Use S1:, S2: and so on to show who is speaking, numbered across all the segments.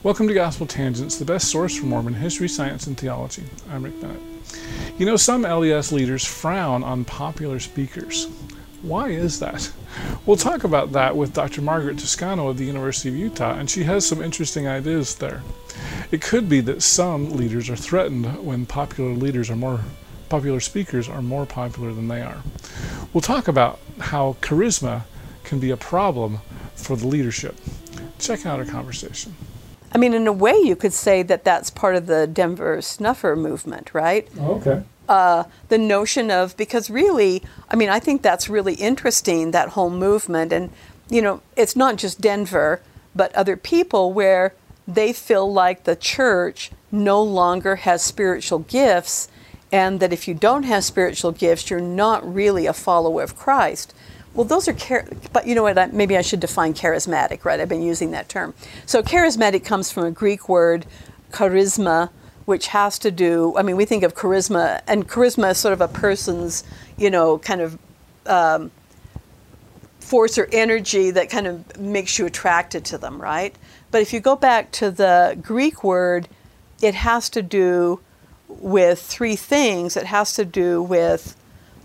S1: Welcome to Gospel Tangents, the best source for Mormon history, science, and theology. I'm Rick Bennett. You know, some LDS leaders frown on popular speakers. Why is that? We'll talk about that with Dr. Margaret Toscano of the University of Utah, and she has some interesting ideas there. It could be that some leaders are threatened when popular speakers are more popular than they are. We'll talk about how charisma can be a problem for the leadership. Check out our conversation.
S2: I mean, in a way, you could say that that's part of the Denver Snuffer movement, right?
S1: Okay.
S2: The notion of, because really, I mean, I think that's really interesting, that whole movement. And, you know, it's not just Denver, but other people where they feel like the church no longer has spiritual gifts, and that if you don't have spiritual gifts, you're not really a follower of Christ. Well, those are, but you know what, maybe I should define charismatic, right? I've been using that term. So charismatic comes from a Greek word, charisma, which has to do, I mean, we think of charisma, and charisma is sort of a person's, you know, kind of force or energy that kind of makes you attracted to them, right? But if you go back to the Greek word, it has to do with three things. It has to do with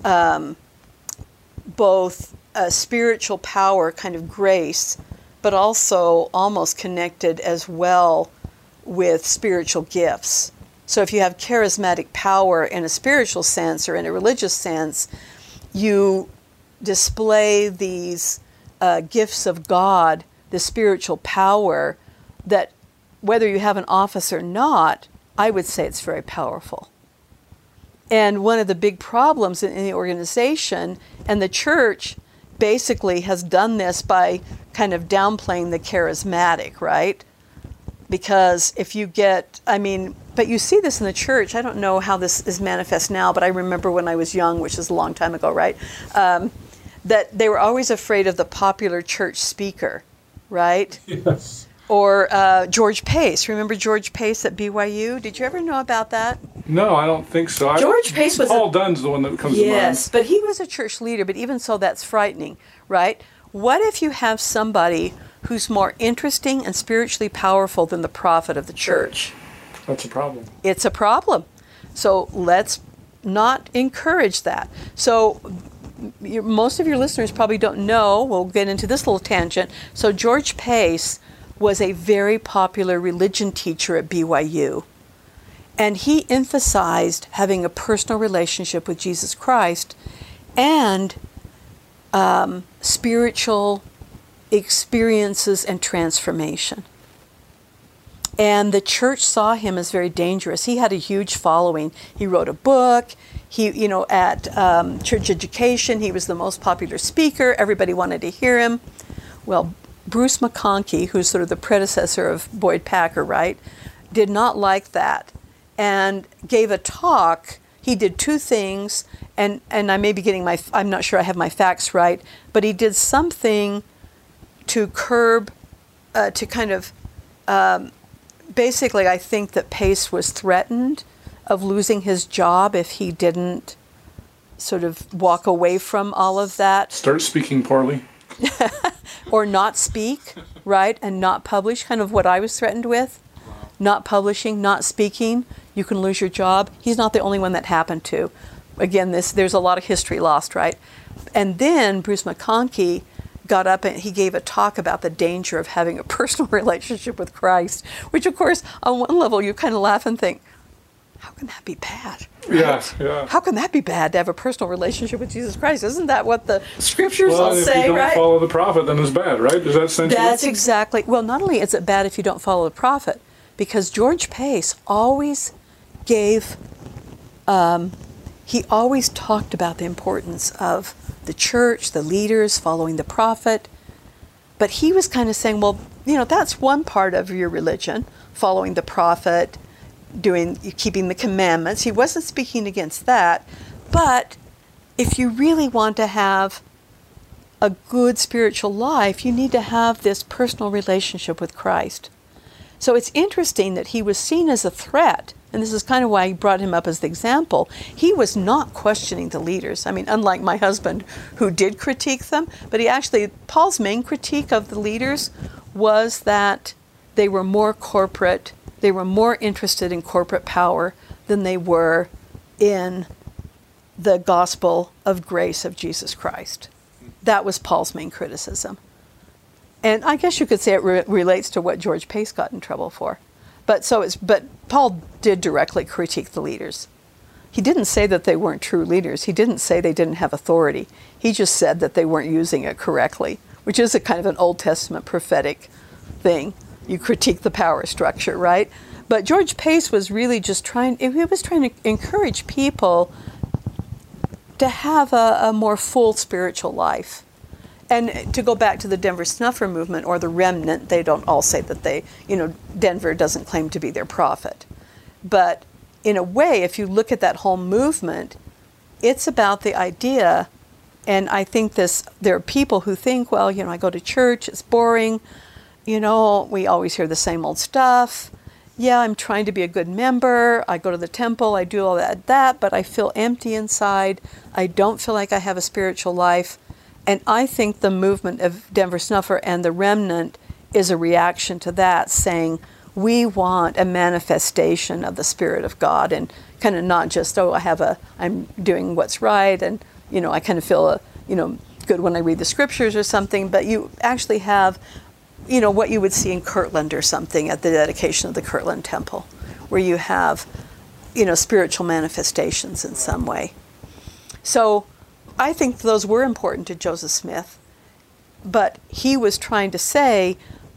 S2: both spiritual power, kind of grace, but also almost connected as well with spiritual gifts. So if you have charismatic power in a spiritual sense or in a religious sense, you display these gifts of God, the spiritual power, that whether you have an office or not, I would say it's very powerful. And one of the big problems in the organization, and the church basically has done this by kind of downplaying the charismatic, right? Because if you get, I mean, but you see this in the church. I don't know how this is manifest now, but I remember when I was young, which is a long time ago, right? That they were always afraid of the popular church speaker, right?
S1: Yes.
S2: Or George Pace. Remember George Pace at BYU? Did you ever know about that?
S1: No, I don't think so.
S2: George Pace was
S1: Paul Dunn's the one that comes to mind.
S2: Yes, but he was a church leader, but even so, that's frightening, right? What if you have somebody who's more interesting and spiritually powerful than the prophet of the church?
S1: That's a problem.
S2: It's a problem. So let's not encourage that. So most of your listeners probably don't know, we'll get into this little tangent. So George Pace was a very popular religion teacher at BYU. And he emphasized having a personal relationship with Jesus Christ and spiritual experiences and transformation. And the church saw him as very dangerous. He had a huge following. He wrote a book. He, you know, at church education, he was the most popular speaker. Everybody wanted to hear him. Well, Bruce McConkie, who's sort of the predecessor of Boyd Packer, right, did not like that and gave a talk. He did two things, and I may be getting I'm not sure I have my facts right, but he did something to curb, to kind of, basically I think that Pace was threatened of losing his job if he didn't sort of walk away from all of that.
S1: Start speaking poorly.
S2: Or not speak, right, and not publish, kind of what I was threatened with. Wow. Not publishing, not speaking, you can lose your job. He's not the only one that happened to. Again, there's a lot of history lost, right? And then Bruce McConkie got up and he gave a talk about the danger of having a personal relationship with Christ, which of course, on one level, you kind of laugh and think, how can that be bad? Right?
S1: Yeah.
S2: How can that be bad to have a personal relationship with Jesus Christ? Isn't that what the scriptures all say, right?
S1: If you don't follow the prophet, then it's bad, right? Is that essentially?
S2: That's exactly. Well, not only is it bad if you don't follow the prophet, because George Pace always gave, he always talked about the importance of the church, the leaders, following the prophet. But he was kind of saying, well, you know, that's one part of your religion, following the prophet, keeping the commandments. He wasn't speaking against that, but if you really want to have a good spiritual life, you need to have this personal relationship with Christ. So it's interesting that he was seen as a threat, and this is kind of why I brought him up as the example. He was not questioning the leaders. I mean, unlike my husband, who did critique them, but Paul's main critique of the leaders was that they were more corporate. They were more interested in corporate power than they were in the gospel of grace of Jesus Christ. That was Paul's main criticism. And I guess you could say it relates to what George Pace got in trouble for. But Paul did directly critique the leaders. He didn't say that they weren't true leaders. He didn't say they didn't have authority. He just said that they weren't using it correctly, which is a kind of an Old Testament prophetic thing. You critique the power structure, right? But George Pace was really just trying to encourage people to have a more full spiritual life. And to go back to the Denver Snuffer movement or the remnant, they don't all say that Denver doesn't claim to be their prophet. But in a way, if you look at that whole movement, it's about the idea, and I think there are people who think, well, I go to church, it's boring, we always hear the same old stuff. Yeah, I'm trying to be a good member, I go to the temple, I do all that, but I feel empty inside, I don't feel like I have a spiritual life. And I think the movement of Denver Snuffer and the remnant is a reaction to that, saying we want a manifestation of the Spirit of God, and kind of not just, I'm doing what's right, and I kind of feel good when I read the scriptures or something, but you actually have what you would see in Kirtland or something at the dedication of the Kirtland Temple, where you have spiritual manifestations in some way. So I think those were important to Joseph Smith, but he was trying to say,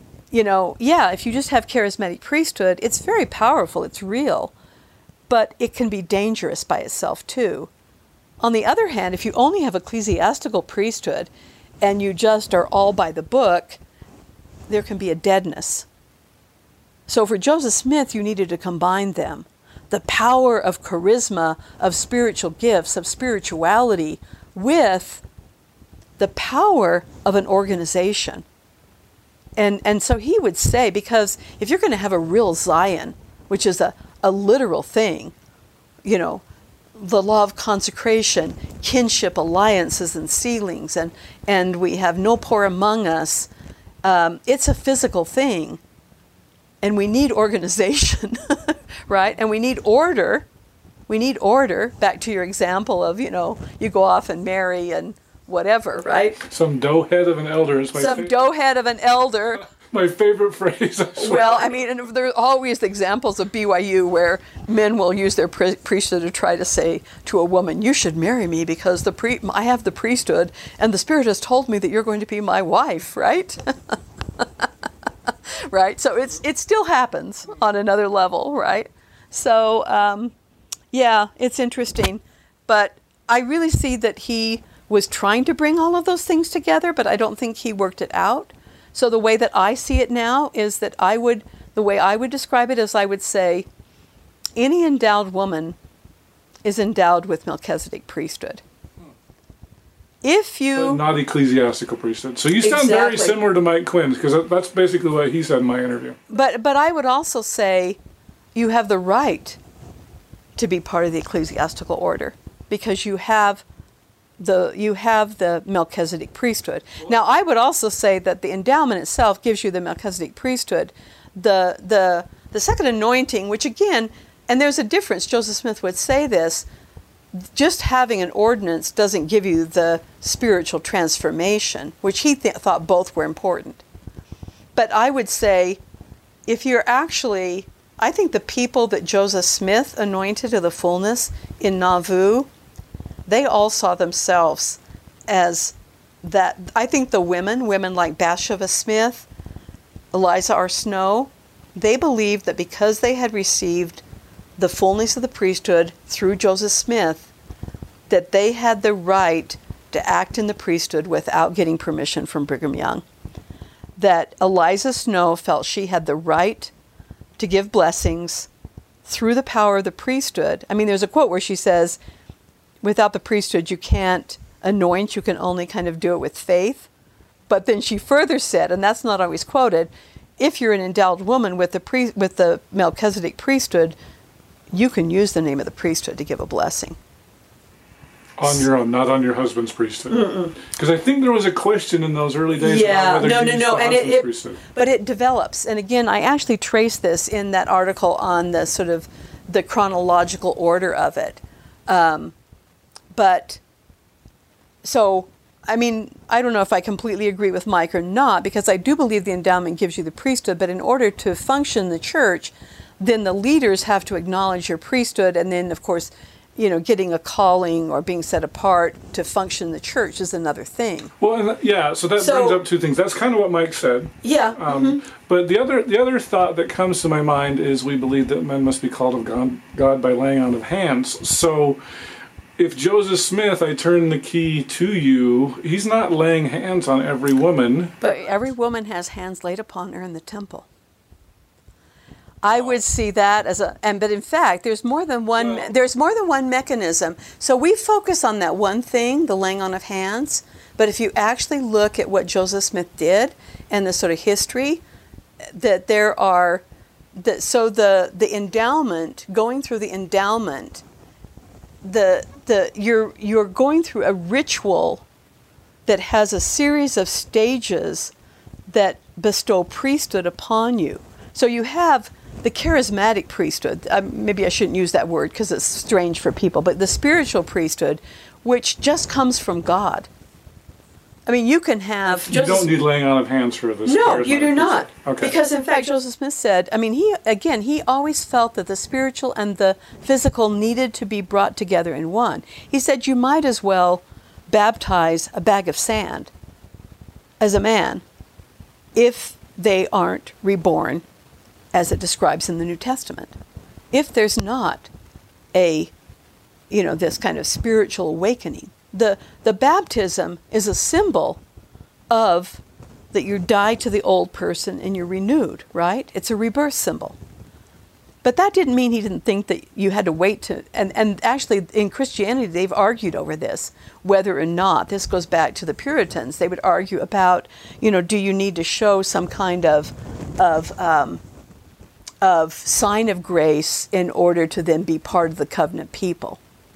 S2: if you just have charismatic priesthood, it's very powerful, it's real, but it can be dangerous by itself too. On the other hand, if you only have ecclesiastical priesthood and you just are all by the book, there can be a deadness. So for Joseph Smith, you needed to combine them. The power of charisma, of spiritual gifts, of spirituality, with the power of an organization. And so he would say, because if you're going to have a real Zion, which is a literal thing, the law of consecration, kinship alliances and sealings, and we have no poor among us, it's a physical thing. And we need organization, right? And we need order. We need order. Back to your example of, you go off and marry and whatever, right?
S1: Some doughhead of an elder is my favorite.
S2: Some doughhead of an elder.
S1: My favorite phrase.
S2: Well, and there are always examples of BYU where men will use their priesthood to try to say to a woman, you should marry me because I have the priesthood and the Spirit has told me that you're going to be my wife, right? Right? So it still happens on another level, right? So, it's interesting. But I really see that he was trying to bring all of those things together, but I don't think he worked it out. So the way that I see it now is that the way I would describe it is I would say any endowed woman is endowed with Melchizedek priesthood. If you...
S1: But not ecclesiastical priesthood. So you sound very similar to Mike Quinn, because that's basically what he said in my interview.
S2: But I would also say you have the right to be part of the ecclesiastical order, because you have the Melchizedek priesthood. Now, I would also say that the endowment itself gives you the Melchizedek priesthood. The second anointing, which again, and there's a difference, Joseph Smith would say this, just having an ordinance doesn't give you the spiritual transformation, which he thought both were important. But I would say, if you're actually, I think the people that Joseph Smith anointed to the fullness in Nauvoo, they all saw themselves as that. I think the women like Bathsheba Smith, Eliza R. Snow, they believed that because they had received the fullness of the priesthood through Joseph Smith, that they had the right to act in the priesthood without getting permission from Brigham Young. That Eliza Snow felt she had the right to give blessings through the power of the priesthood. I mean, there's a quote where she says, without the priesthood, you can't anoint, you can only kind of do it with faith. But then she further said, and that's not always quoted, if you're an endowed woman with the Melchizedek priesthood, you can use the name of the priesthood to give a blessing.
S1: On your own, not on your husband's priesthood. Because I think there was a question in those early days about whether you used the husband's priesthood.
S2: But it develops. And again, I actually traced this in that article on the sort of the chronological order of it. But so, I mean, I don't know if I completely agree with Mike or not, because I do believe the endowment gives you the priesthood, but in order to function the church, then the leaders have to acknowledge your priesthood, and then, of course, getting a calling or being set apart to function the church is another thing.
S1: Well, so that brings up two things. That's kind of what Mike said.
S2: Yeah.
S1: But the other thought that comes to my mind is we believe that men must be called of God by laying on of hands. So if Joseph Smith, I turn the key to you, he's not laying hands on every woman.
S2: But every woman has hands laid upon her in the temple. I would see that as but in fact, there's more than one. There's more than one mechanism. So we focus on that one thing, the laying on of hands. But if you actually look at what Joseph Smith did and the sort of history, that there are, the endowment, going through the endowment, you're going through a ritual that has a series of stages that bestow priesthood upon you. So you have the charismatic priesthood, maybe I shouldn't use that word because it's strange for people, but the spiritual priesthood, which just comes from God. I mean, you can have...
S1: You don't need laying on of hands for this.
S2: No, you do not.
S1: Okay.
S2: Because, in fact, Joseph Smith said, I mean, he always felt that the spiritual and the physical needed to be brought together in one. He said, you might as well baptize a bag of sand as a man if they aren't reborn, as it describes in the New Testament. If there's not this kind of spiritual awakening, the baptism is a symbol of that you die to the old person and you're renewed, right? It's a rebirth symbol. But that didn't mean he didn't think that you had to wait to, and actually in Christianity they've argued over this, whether or not, this goes back to the Puritans, they would argue about, do you need to show some kind of sign of grace in order to then be part of the covenant people.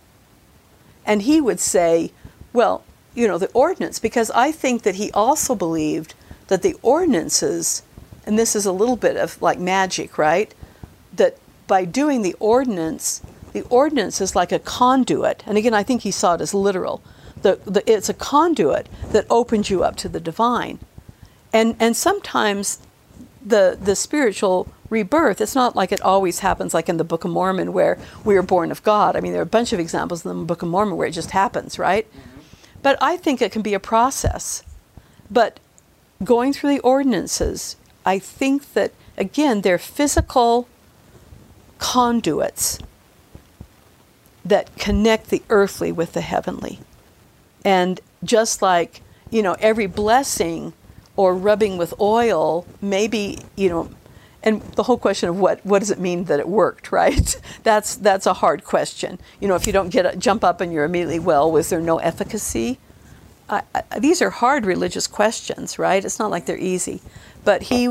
S2: And he would say, well, the ordinance, because I think that he also believed that the ordinances, and this is a little bit of like magic, right? That by doing the ordinance is like a conduit. And again, I think he saw it as literal. It's a conduit that opens you up to the divine. And sometimes the spiritual rebirth, it's not like it always happens like in the Book of Mormon where we are born of God. I mean, there are a bunch of examples in the Book of Mormon where it just happens, right? Mm-hmm. But I think it can be a process. But going through the ordinances, I think that, again, they're physical conduits that connect the earthly with the heavenly. And just like, every blessing or rubbing with oil, maybe, and the whole question of what does it mean that it worked, right? That's a hard question. If you don't jump up and you're immediately well, was there no efficacy? These are hard religious questions, right? It's not like they're easy. But he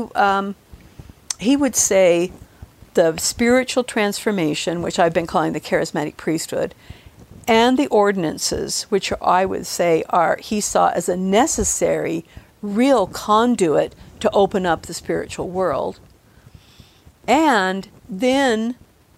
S2: would say the spiritual transformation, which I've been calling the charismatic priesthood, and the ordinances, which I would say he saw as a necessary, real conduit to open up the spiritual world. And then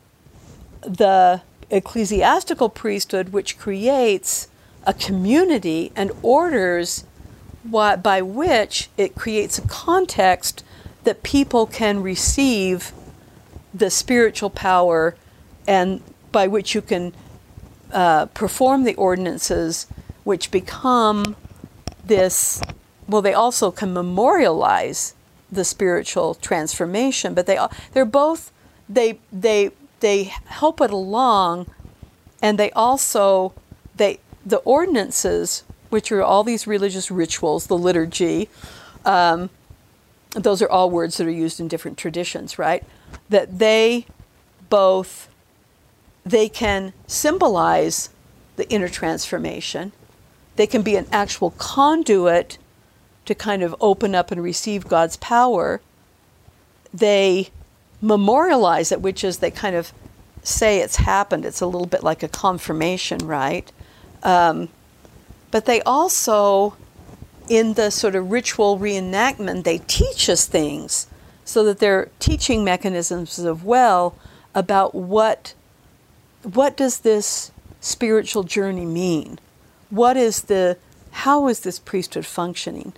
S2: the ecclesiastical priesthood, which creates a community and orders by which it creates a context that people can receive the spiritual power and by which you can perform the ordinances, which become this, well, they also can memorialize the spiritual transformation, but they're both, they help it along, and they also, the ordinances, which are all these religious rituals, the liturgy, those are all words that are used in different traditions, right? That they can symbolize the inner transformation. They can be an actual conduit to kind of open up and receive God's power. They memorialize it, which is they kind of say it's happened. It's a little bit like a confirmation, right? But they also, in the sort of ritual reenactment, they teach us things, so that they're teaching mechanisms as well about what does this spiritual journey mean? How is this priesthood functioning?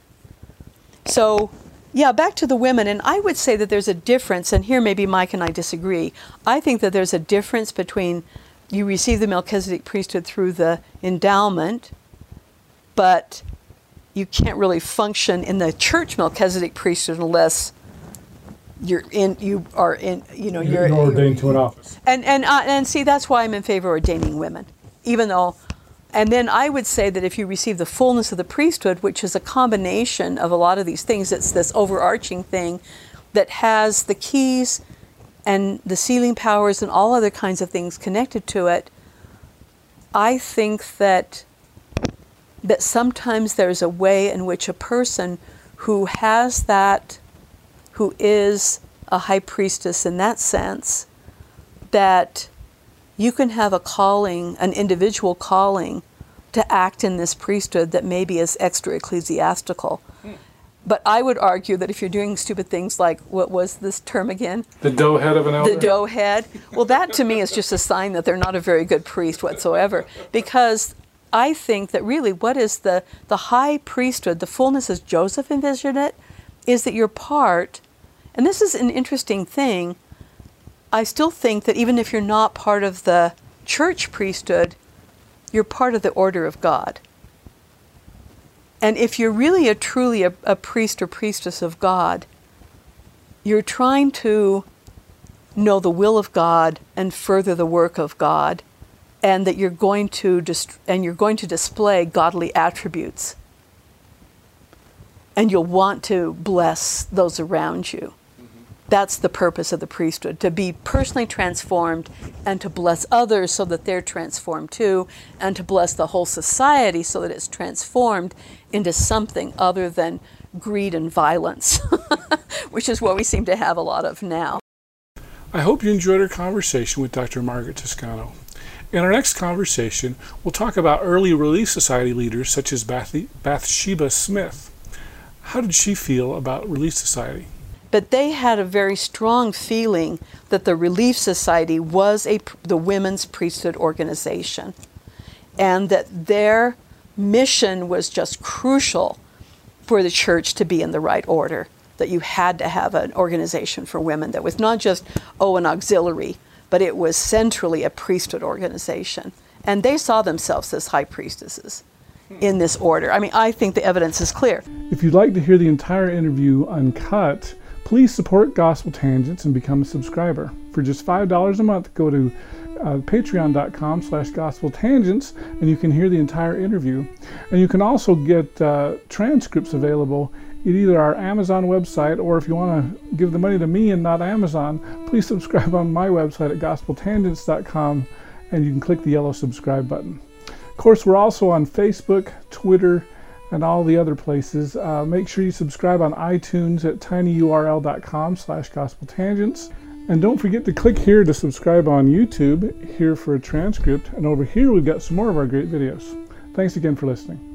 S2: So, yeah, back to the women, and I would say that there's a difference, and here maybe Mike and I disagree. I think that there's a difference between you receive the Melchizedek priesthood through the endowment, but you can't really function in the church Melchizedek priesthood unless you're
S1: ordained to an office.
S2: And see, that's why I'm in favor of ordaining women, even though. And then I would say that if you receive the fullness of the priesthood, which is a combination of a lot of these things, it's this overarching thing that has the keys and the sealing powers and all other kinds of things connected to it. I think that sometimes there's a way in which a person who has that, who is a high priestess in that sense, that you can have a calling, an individual calling, to act in this priesthood that maybe is extra ecclesiastical. But I would argue that if you're doing stupid things like, what was this term again?
S1: The dough head of an elder?
S2: The dough head. Well, that to me is just a sign that they're not a very good priest whatsoever. Because I think that really what is the high priesthood, the fullness as Joseph envisioned it, is that you're part, and this is an interesting thing, I still think that even if you're not part of the church priesthood, you're part of the order of God. And if you're really truly a priest or priestess of God, you're trying to know the will of God and further the work of God, and that you're going to display godly attributes. And you'll want to bless those around you. That's the purpose of the priesthood, to be personally transformed and to bless others so that they're transformed too, and to bless the whole society so that it's transformed into something other than greed and violence, which is what we seem to have a lot of now.
S1: I hope you enjoyed our conversation with Dr. Margaret Toscano. In our next conversation, we'll talk about early Relief Society leaders such as Bathsheba Smith. How did she feel about Relief Society?
S2: But they had a very strong feeling that the Relief Society was the women's priesthood organization, and that their mission was just crucial for the church to be in the right order, that you had to have an organization for women that was not just, an auxiliary, but it was centrally a priesthood organization. And they saw themselves as high priestesses in this order. I mean, I think the evidence is clear.
S1: If you'd like to hear the entire interview uncut, please support Gospel Tangents and become a subscriber. For just $5 a month, go to patreon.com/gospeltangents and you can hear the entire interview. And you can also get transcripts available at either our Amazon website, or if you want to give the money to me and not Amazon, please subscribe on my website at gospeltangents.com, and you can click the yellow subscribe button. Of course, we're also on Facebook, Twitter, and all the other places. Make sure you subscribe on iTunes at tinyurl.com/gospeltangents. And don't forget to click here to subscribe on YouTube, here for a transcript, and over here we've got some more of our great videos. Thanks again for listening.